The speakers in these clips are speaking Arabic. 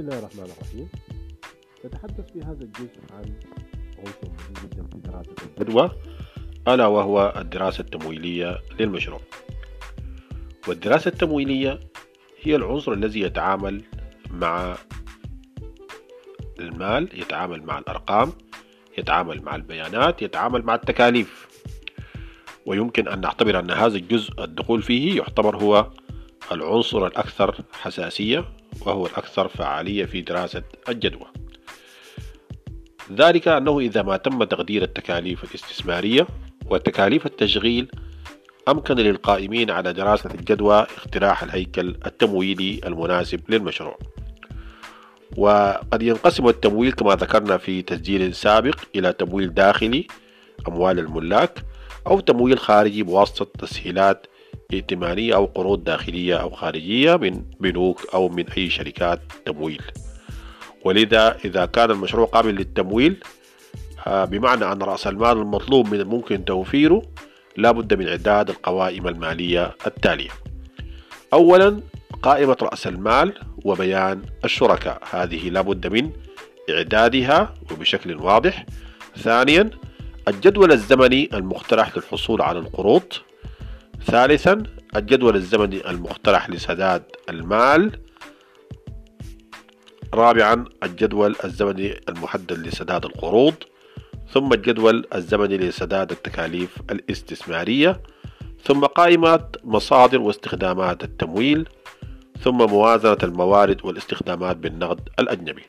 الله الرحمن الرحيم. نتحدث في هذا الجزء عن عنصر مهم جدا في دراسة الجدوى، ألا وهو الدراسة التمويلية للمشروع. والدراسة التمويلية هي العنصر الذي يتعامل مع المال، يتعامل مع الأرقام، يتعامل مع البيانات، يتعامل مع التكاليف. ويمكن أن نعتبر أن هذا الجزء الدخول فيه يعتبر هو العنصر الأكثر حساسية وهو الأكثر فعالية في دراسة الجدوى، ذلك أنه إذا ما تم تقدير التكاليف الاستثمارية وتكاليف التشغيل أمكن للقائمين على دراسة الجدوى اقتراح الهيكل التمويلي المناسب للمشروع. وقد ينقسم التمويل كما ذكرنا في تسجيل سابق إلى تمويل داخلي أموال الملاك، أو تمويل خارجي بواسطة تسهيلات ائتمانية أو قروض داخلية أو خارجية من بنوك أو من أي شركات تمويل. ولذا إذا كان المشروع قابل للتمويل بمعنى أن رأس المال المطلوب من الممكن توفيره، لا بد من إعداد القوائم المالية التالية. أولا، قائمة رأس المال وبيان الشركاء، هذه لا بد من إعدادها وبشكل واضح. ثانيا، الجدول الزمني المقترح للحصول على القروض. ثالثا، الجدول الزمني المقترح لسداد المال. رابعا، الجدول الزمني المحدد لسداد القروض، ثم الجدول الزمني لسداد التكاليف الاستثمارية، ثم قائمة مصادر واستخدامات التمويل، ثم موازنة الموارد والاستخدامات بالنقد الأجنبي.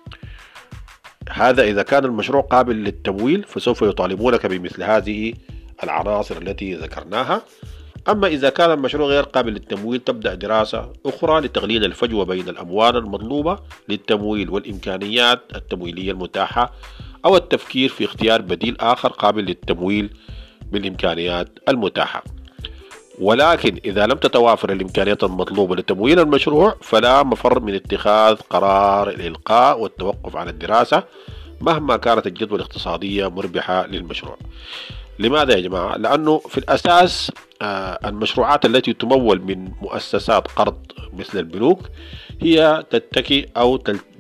هذا إذا كان المشروع قابل للتمويل فسوف يطالبونك بمثل هذه العناصر التي ذكرناها. أما إذا كان المشروع غير قابل للتمويل تبدأ دراسة أخرى لتقليل الفجوة بين الأموال المطلوبة للتمويل والإمكانيات التمويلية المتاحة، أو التفكير في اختيار بديل آخر قابل للتمويل بالإمكانيات المتاحة. ولكن إذا لم تتوافر الإمكانيات المطلوبة لتمويل المشروع فلا مفر من اتخاذ قرار الإلقاء والتوقف عن الدراسة مهما كانت الجدوى الاقتصادية مربحة للمشروع. لماذا يا جماعة؟ لأنه في الأساس المشروعات التي تمول من مؤسسات قرض مثل البنوك هي تتكي أو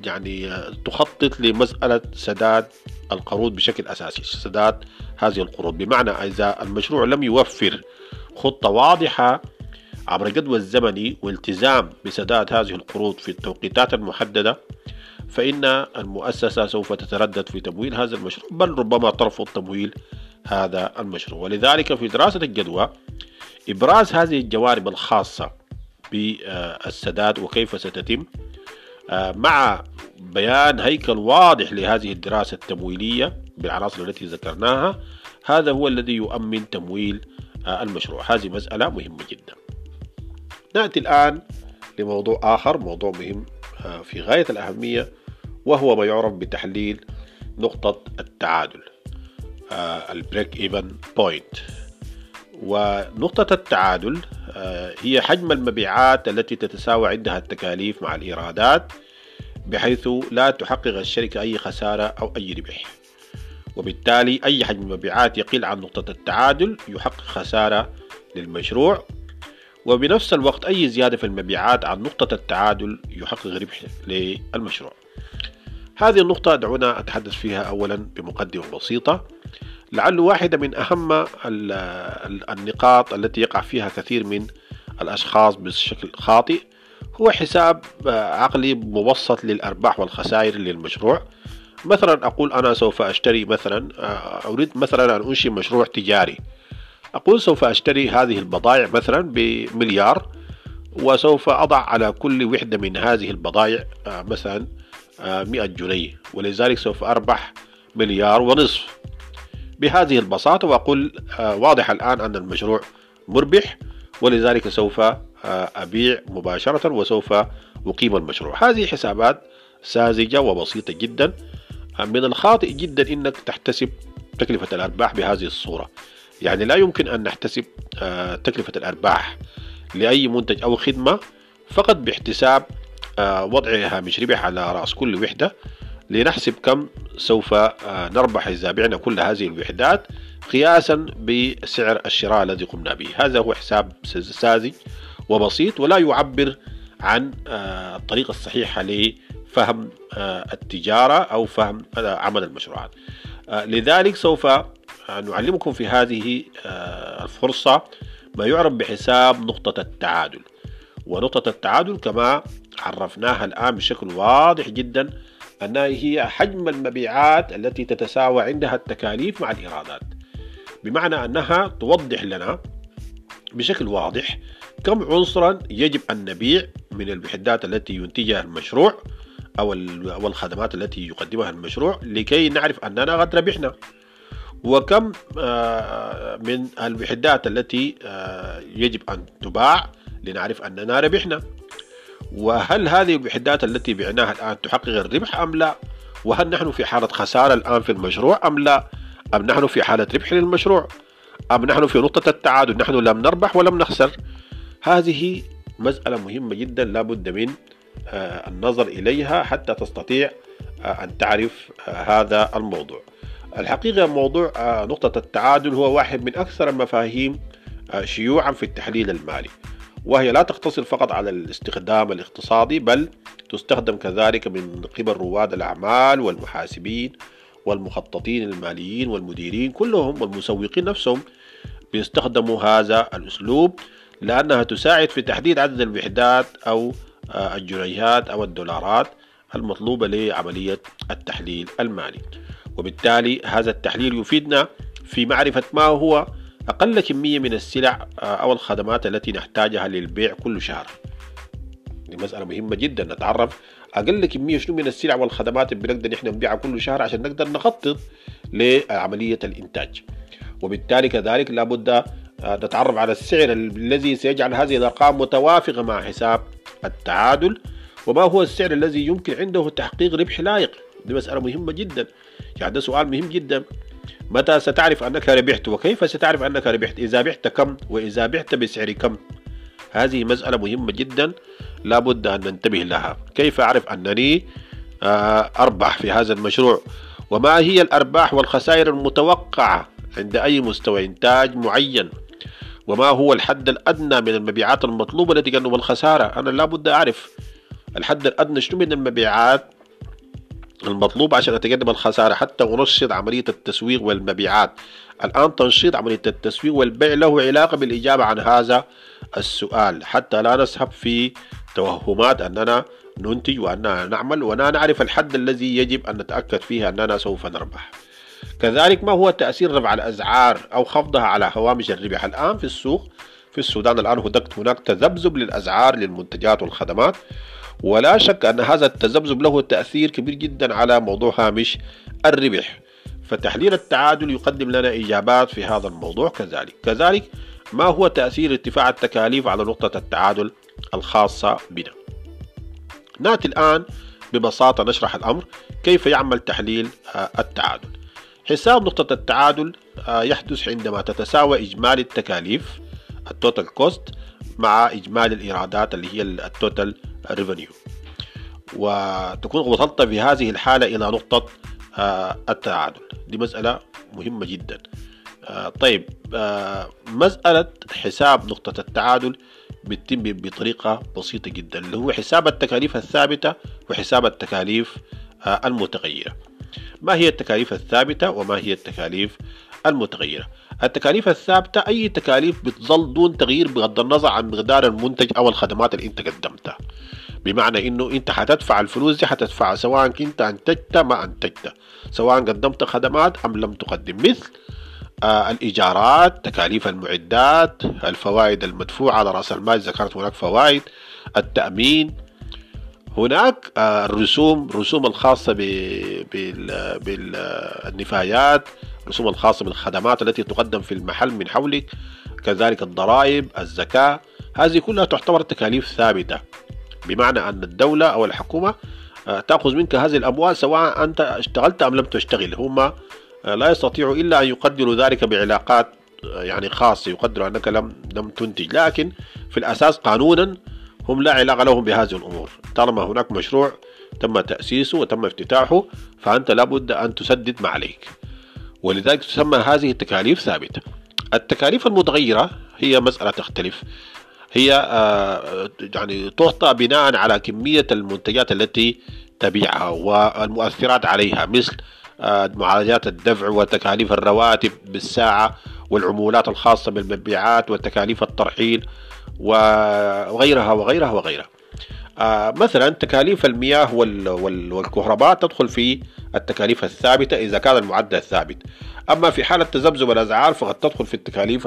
تخطط لمسألة سداد القروض بشكل أساسي، سداد هذه القروض. بمعنى إذا المشروع لم يوفر خطة واضحة عبر الجدول الزمني والتزام بسداد هذه القروض في التوقيتات المحددة، فإن المؤسسة سوف تتردد في تمويل هذا المشروع، بل ربما ترفض تمويل هذا المشروع. ولذلك في دراسة الجدوى إبراز هذه الجوانب الخاصة بالسداد وكيف ستتم، مع بيان هيكل واضح لهذه الدراسة التمويلية بالعناصر التي ذكرناها، هذا هو الذي يؤمن تمويل المشروع. هذه مسألة مهمة جدا. نأتي الآن لموضوع آخر، موضوع مهم في غاية الأهمية، وهو ما يعرف بتحليل نقطة التعادل، البريك إيفن بوينت. ونقطة التعادل هي حجم المبيعات التي تتساوى عندها التكاليف مع الإيرادات، بحيث لا تحقق الشركة أي خسارة أو أي ربح، وبالتالي أي حجم مبيعات يقل عن نقطة التعادل يحقق خسارة للمشروع، وبنفس الوقت أي زيادة في المبيعات عن نقطة التعادل يحقق ربح للمشروع. هذه النقطة دعونا أتحدث فيها أولا بمقدمة بسيطة، لعل واحدة من أهم النقاط التي يقع فيها كثير من الأشخاص بشكل خاطئ هو حساب عقلي مبسط للأرباح والخسائر للمشروع. مثلا أقول أنا سوف أشتري مثلا، أريد مثلا أن أنشئ مشروع تجاري، أقول سوف أشتري هذه البضائع مثلا ب1,000,000، وسوف أضع على كل وحدة من هذه البضائع مثلا 100 جنيه، ولذلك سوف أربح 1,500,000 بهذه البساطة. وأقول واضح الآن أن المشروع مربح، ولذلك سوف أبيع مباشرة وسوف أقيم المشروع. هذه حسابات ساذجة وبسيطة جدا. من الخاطئ جدا أنك تحتسب تكلفة الأرباح بهذه الصورة. يعني لا يمكن أن نحتسب تكلفة الأرباح لأي منتج أو خدمة فقط باحتساب وضع هامش ربح على رأس كل وحدة، لنحسب كم سوف نربح إذا بعنا كل هذه الوحدات قياسا بسعر الشراء الذي قمنا به. هذا هو حساب ساذج وبسيط، ولا يعبر عن الطريقة الصحيحة فهم التجارة أو فهم عمل المشروعات. لذلك سوف نعلمكم في هذه الفرصة ما يعرف بحساب نقطة التعادل. ونقطة التعادل كما عرفناها الآن بشكل واضح جدا أنها هي حجم المبيعات التي تتساوى عندها التكاليف مع الإيرادات، بمعنى أنها توضح لنا بشكل واضح كم عنصرا يجب أن نبيع من الوحدات التي ينتجها المشروع أو الخدمات التي يقدمها المشروع لكي نعرف أننا قد ربحنا، وكم من الوحدات التي يجب أن تباع لنعرف أننا ربحنا، وهل هذه الوحدات التي بعناها الآن تحقق الربح أم لا، وهل نحن في حالة خسارة الآن في المشروع أم لا، أم نحن في حالة ربح للمشروع، أم نحن في نقطة التعادل نحن لم نربح ولم نخسر. هذه مسألة مهمة جدا لا بد من النظر إليها حتى تستطيع أن تعرف هذا الموضوع. الحقيقة موضوع نقطة التعادل هو واحد من أكثر المفاهيم شيوعا في التحليل المالي، وهي لا تقتصر فقط على الاستخدام الاقتصادي، بل تستخدم كذلك من قبل رواد الأعمال والمحاسبين والمخططين الماليين والمديرين كلهم والمسوقين نفسهم بيستخدموا هذا الأسلوب، لأنها تساعد في تحديد عدد الوحدات أو الجنيهات أو الدولارات المطلوبة لعملية التحليل المالي. وبالتالي هذا التحليل يفيدنا في معرفة ما هو أقل كمية من السلع أو الخدمات التي نحتاجها للبيع كل شهر. دي مسألة مهمة جدا، نتعرف أقل كمية شنو من السلع والخدمات اللي بنقدر نحن نبيعها كل شهر عشان نقدر نخطط لعملية الإنتاج. وبالتالي كذلك لابد نتعرف على السعر الذي سيجعل هذه الأرقام متوافقة مع حساب التعادل، وما هو السعر الذي يمكن عنده تحقيق ربح لائق. دي مسألة مهمة جدا، يعني ده سؤال مهم جدا. متى ستعرف أنك ربحت، وكيف ستعرف أنك ربحت، إذا بعت كم، وإذا بعت بسعر كم. هذه مسألة مهمة جدا لا بد أن ننتبه لها. كيف أعرف أنني أربح في هذا المشروع، وما هي الأرباح والخسائر المتوقعة عند أي مستوى إنتاج معين، وما هو الحد الأدنى من المبيعات المطلوبة لتجنب الخسارة. أنا لا بد أعرف الحد الأدنى شنو من المبيعات المطلوب عشان أتجنب الخسارة حتى أنشط عملية التسويق والمبيعات. الآن تنشيط عملية التسويق والبيع له علاقة بالإجابة عن هذا السؤال، حتى لا نسحب في توهمات أننا ننتج وأننا نعمل وأننا نعرف الحد الذي يجب أن نتأكد فيه أننا سوف نربح. كذلك ما هو تأثير رفع الأسعار أو خفضها على هوامش الربح. الآن في السوق في السودان الآن هناك تذبذب للأسعار للمنتجات والخدمات، ولا شك أن هذا التذبذب له تأثير كبير جدا على موضوع هامش الربح. فتحليل التعادل يقدم لنا إجابات في هذا الموضوع. كذلك ما هو تأثير ارتفاع التكاليف على نقطة التعادل الخاصة بنا. نأتي الآن ببساطة نشرح الأمر كيف يعمل تحليل التعادل. حساب نقطة التعادل يحدث عندما تتساوى إجمالي التكاليف التوتال كوست مع إجمالي الإيرادات اللي هي التوتال ريفينيو، وتكون وصلت في هذه الحالة إلى نقطة التعادل. دي مسألة مهمة جدا. طيب، مسألة حساب نقطة التعادل بتتم بطريقة بسيطة جدا، اللي هو حساب التكاليف الثابتة وحساب التكاليف المتغيرة. ما هي التكاليف الثابتة وما هي التكاليف المتغيرة؟ التكاليف الثابتة أي تكاليف بتظل دون تغيير بغض النظر عن مقدار المنتج أو الخدمات اللي أنت قدمتها. بمعنى إنه أنت حتدفع الفلوس دي حتدفعها سواء كنت أنتجت ما أنتجت، سواء قدمت خدمات أم لم تقدم، مثل الإيجارات، تكاليف المعدات، الفوائد المدفوعة على رأس المال إذا كانت هناك فوائد، التأمين، هناك الرسوم الخاصة بالنفايات، الرسوم الخاصة بالخدمات التي تقدم في المحل من حولك، كذلك الضرائب، الزكاة. هذه كلها تعتبر تكاليف ثابتة، بمعنى أن الدولة أو الحكومة تأخذ منك هذه الأموال سواء أنت اشتغلت أم لم تشتغل. هم لا يستطيعوا إلا أن يقدروا ذلك بعلاقات يعني خاصة، يقدروا أنك لم تنتج، لكن في الأساس قانونا هم لا علاقة لهم بهذه الأمور. طالما هناك مشروع تم تأسيسه وتم افتتاحه فأنت لابد أن تسدد ما عليك، ولذلك تسمى هذه التكاليف ثابتة. التكاليف المتغيرة هي مسألة تختلف، هي يعني تعطى بناء على كمية المنتجات التي تبيعها والمؤثرات عليها، مثل معالجات الدفع وتكاليف الرواتب بالساعة والعمولات الخاصة بالمبيعات وتكاليف الترحيل وغيرها وغيرها وغيرها. مثلا تكاليف المياه والكهرباء تدخل في التكاليف الثابتة إذا كان المعدل ثابت. أما في حالة تذبذب الأسعار فقد تدخل في التكاليف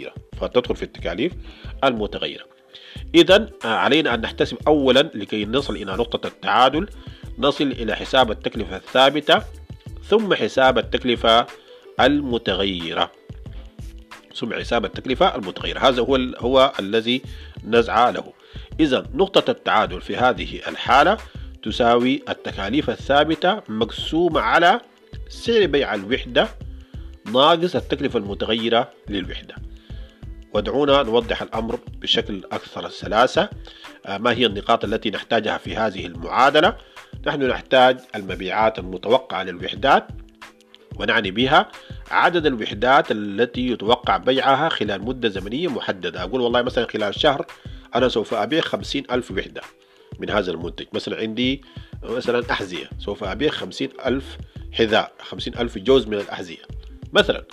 المتغيرة. إذن علينا أن نحتسب أولا لكي نصل إلى نقطة التعادل، نصل إلى حساب التكلفة الثابتة ثم حساب التكلفة المتغيرة. هذا هو الذي نسعى له. إذن نقطة التعادل في هذه الحالة تساوي التكاليف الثابتة مقسومة على سعر بيع الوحدة ناقص التكلفة المتغيرة للوحدة. ودعونا نوضح الأمر بشكل أكثر سلاسة. ما هي النقاط التي نحتاجها في هذه المعادلة؟ نحن نحتاج المبيعات المتوقعة للوحدات، ونعني بها عدد الوحدات التي يتوقع بيعها خلال مدة زمنية محددة. أقول والله مثلا خلال شهر أنا سوف أبيع 50,000 وحدة من هذا المنتج. مثلا عندي مثلا أحذية، سوف أبيع 50,000 حذاء، 50,000 جوز من الأحذية مثلا.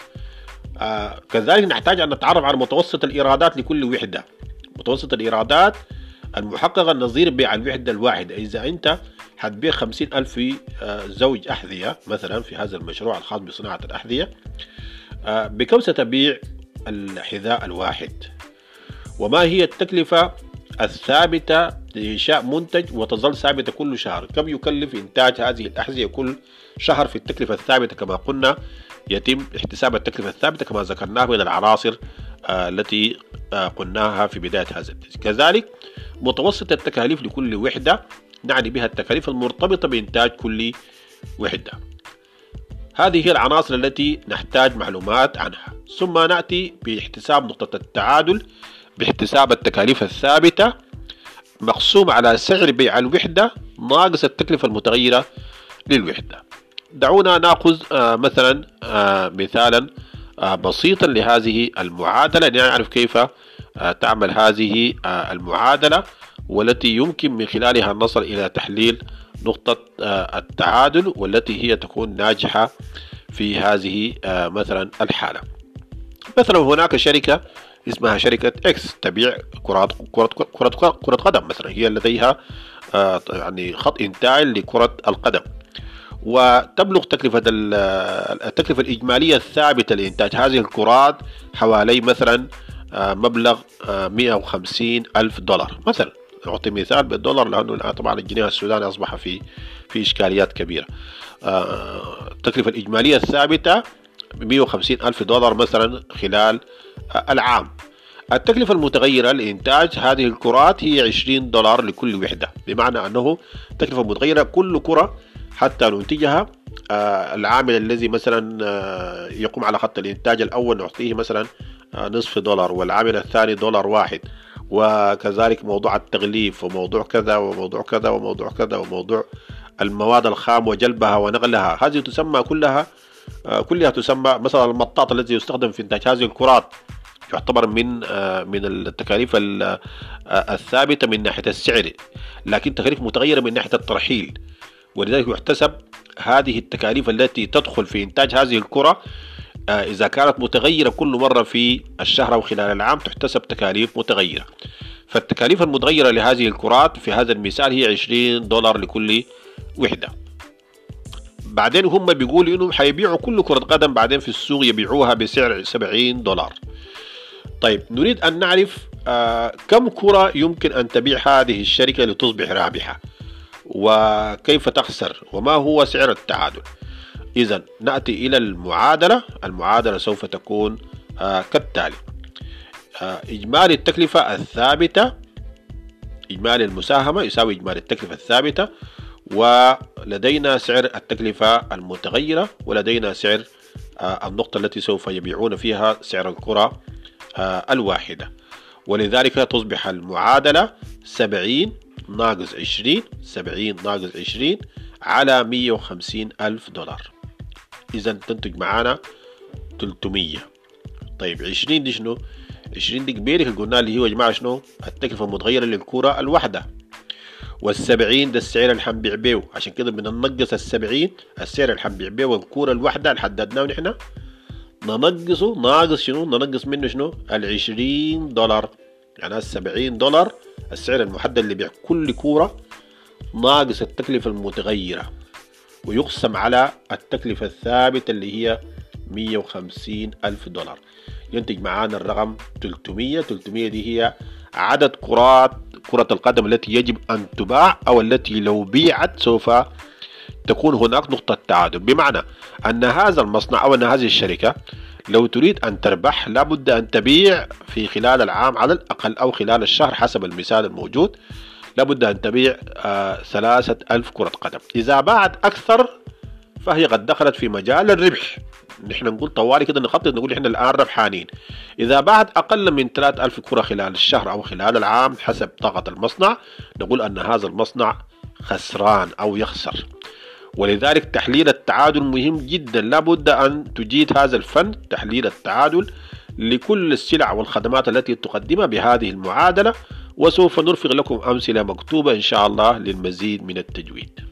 كذلك نحتاج أن نتعرف على متوسط الإيرادات لكل وحدة، متوسط الإيرادات المحققة نظير بيع الوحدة الواحدة. إذا أنت هتبيع 50,000 زوج أحذية مثلا في هذا المشروع الخاص بصناعة الأحذية، بكم ستبيع الحذاء الواحد؟ وما هي التكلفة الثابتة لإنشاء منتج وتظل ثابتة كل شهر؟ كم يكلف إنتاج هذه الأحذية كل شهر في التكلفة الثابتة؟ كما قلنا يتم احتساب التكلفة الثابتة كما ذكرناه من العناصر التي قلناها في بداية هذا الدرس. كذلك متوسط التكاليف لكل وحدة، نعني بها التكاليف المرتبطة بإنتاج كل وحدة. هذه هي العناصر التي نحتاج معلومات عنها. ثم نأتي باحتساب نقطة التعادل باحتساب التكاليف الثابتة مقسوم على سعر بيع الوحدة ناقص التكلفة المتغيرة للوحدة. دعونا نأخذ مثلا مثالا بسيطا لهذه المعادلة لنعرف كيف تعمل هذه المعادلة، والتي يمكن من خلالها نصل إلى تحليل نقطة التعادل، والتي هي تكون ناجحة في هذه مثلا الحالة. مثلا هناك شركة اسمها شركة إكس تبيع كرة قدم مثلا، هي لديها يعني خط إنتاج لكرة القدم، وتبلغ التكلفة الإجمالية الثابتة لإنتاج هذه الكرات حوالي مثلا مبلغ 150,000 دولار مثلا. نعطي مثال بالدولار لأنه طبعا الجنيه السوداني أصبح في إشكاليات كبيرة. التكلفة الإجمالية الثابتة 150,000 دولار مثلا خلال العام. التكلفة المتغيرة لإنتاج هذه الكرات هي 20 دولار لكل وحدة، بمعنى أنه تكلفة متغيرة كل كرة حتى ننتجها. العامل الذي مثلا يقوم على خط الإنتاج الأول نعطيه مثلا نصف دولار، والعامل الثاني دولار واحد، وكذلك موضوع التغليف وموضوع كذا وموضوع كذا وموضوع كذا وموضوع المواد الخام وجلبها ونقلها. هذه تسمى كلها تسمى مثلا المطاط الذي يستخدم في إنتاج هذه الكرات يعتبر من التكاليف الثابتة من ناحية السعر، لكن تكاليف متغيرة من ناحية الترحيل. ولذلك يحتسب هذه التكاليف التي تدخل في إنتاج هذه الكرة إذا كانت متغيرة كل مرة في الشهر أو خلال العام تحتسب تكاليف متغيرة. فالتكاليف المتغيرة لهذه الكرات في هذا المثال هي 20 دولار لكل وحدة. بعدين هم بيقولوا إنهم حيبيعوا كل كرة قدم بعدين في السوق يبيعوها بسعر 70 دولار. طيب نريد أن نعرف كم كرة يمكن أن تبيع هذه الشركة لتصبح رابحة، وكيف تخسر، وما هو سعر التعادل. إذن نأتي إلى المعادلة سوف تكون كالتالي: إجمالي التكلفة الثابتة، إجمالي المساهمة يساوي إجمالي التكلفة الثابتة، ولدينا سعر التكلفة المتغيرة، ولدينا سعر النقطة التي سوف يبيعون فيها سعر الكرة الواحدة. ولذلك تصبح المعادلة 70 ناقص 20 على 150,000 دولار. إذن تنتج معانا 300. طيب 20 دي شنو؟ 20 دي كبيرة قلنا اللي هو يا جماعة شنو؟ التكلفة المتغيرة للكرة الواحدة. وال70 ده السعر اللي حنبيع بيه. عشان كده بدنا ننقص ال70 السعر اللي حنبيع بيه، والكورة الواحدة اللي حددناه نحن ننقصه، ناقص شنو؟ ننقص منه شنو؟ $20. يعني $70 السعر المحدد اللي بيع كل كورة، ناقص التكلفة المتغيرة، ويقسم على التكلفة الثابتة اللي هي $150,000. ينتج معانا الرقم 300. 300 دي هي عدد كرة القدم التي يجب أن تباع، أو التي لو بيعت سوف تكون هناك نقطة تعادل. بمعنى أن هذا المصنع أو أن هذه الشركة لو تريد أن تربح لابد أن تبيع في خلال العام على الأقل، أو خلال الشهر حسب المثال الموجود، لابد أن تبيع 3,000 كرة قدم. إذا باعت أكثر فهي قد دخلت في مجال الربح. نحن نقول طوالي كده نخطط نقول إحنا الآن ربحانين. إذا باعت أقل من 3,000 كرة خلال الشهر أو خلال العام حسب طاقة المصنع، نقول أن هذا المصنع خسران أو يخسر. ولذلك تحليل التعادل مهم جدا. لابد أن تجيد هذا الفن، تحليل التعادل لكل السلع والخدمات التي تقدمها بهذه المعادلة، وسوف نرفق لكم أمثلة مكتوبة إن شاء الله للمزيد من التجويد.